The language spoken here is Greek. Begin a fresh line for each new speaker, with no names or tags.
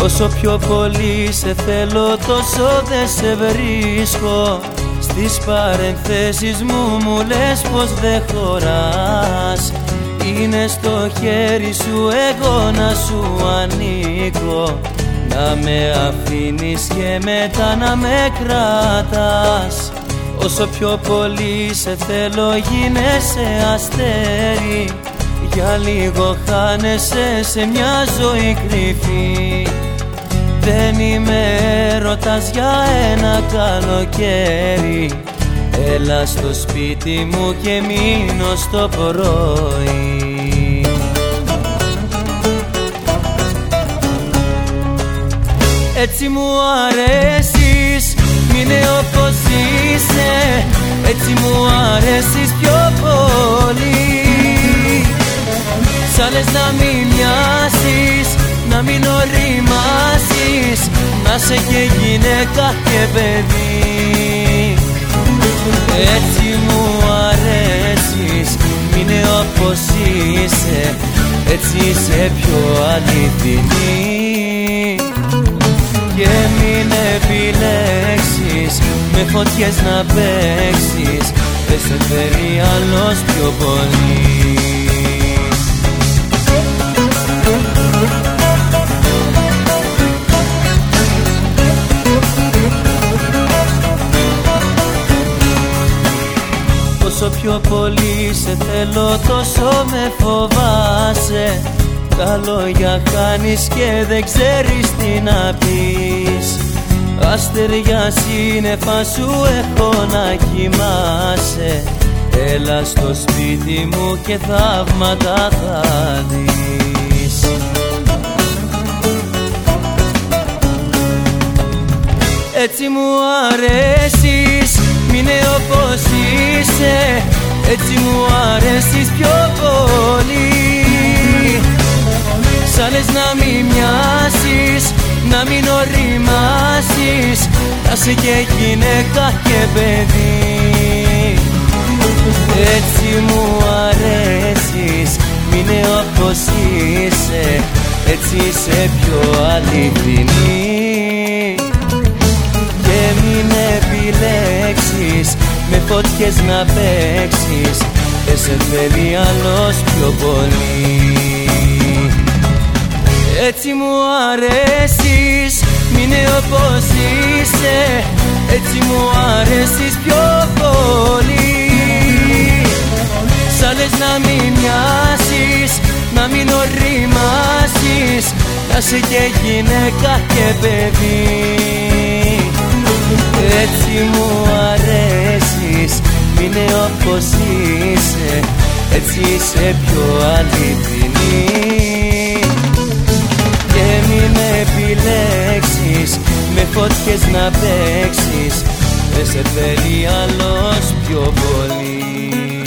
Όσο πιο πολύ σε θέλω τόσο δεν σε βρίσκω. Στις παρενθέσεις μου λες πως δεν χωράς. Είναι στο χέρι σου εγώ να σου ανήκω, να με αφήνεις και μετά να με κρατάς. Όσο πιο πολύ σε θέλω γίνεσαι αστέρι, για λίγο χάνεσαι σε μια ζωή κρυφή. Δεν είμαι έρωτας για ένα καλοκαίρι, έλα στο σπίτι μου και μείνω στο πρωί. Έτσι μου αρέσεις, μείνε όπως είσαι, έτσι μου αρέσεις πιο πολύ. Σ' άλλες να μην μοιάσεις, να μην οριμάσεις, να σε και γυναίκα και παιδί. Έτσι μου αρέσεις, μείνε όπως είσαι, έτσι είσαι πιο αληθινή. Και μην επιλέξεις με φωτιές να παίξεις, δεν σε φέρει άλλος πιο πολύ. Όσο πιο πολύ σε θέλω τόσο με φοβάσαι. Τα λόγια χάνεις και δεν ξέρεις τι να πεις. Αστέρια σύννεφα σου έχω να κοιμάσαι. Έλα στο σπίτι μου και θαύματα θα δεις. Έτσι μου αρέσεις, μείνε όπως είσαι, έτσι μου αρέσεις πιο πολύ. Σ' άλλες να μην μοιάσεις, να μην οριμάσεις, να σε και γυναίκα και παιδί. Έτσι μου αρέσεις, μείνε όπως είσαι, έτσι είσαι πιο αληθινή. Και μην επιλέξεις με φωτιές να παίξεις, δεν σε θέλει άλλος πιο πολύ. Έτσι μου αρέσεις, μείνε όπως είσαι, έτσι μου αρέσεις πιο πολύ. Σ' άλλες να μην μοιάσεις, να μην οριμάσεις, να σε και γυναίκα και παιδί. Έτσι μου αρέσεις, μείνε όπως είσαι, έτσι είσαι πιο αληθινή. Και μην επιλέξεις με φωτιές να παίξεις, δεν σε θέλει άλλος πιο πολύ.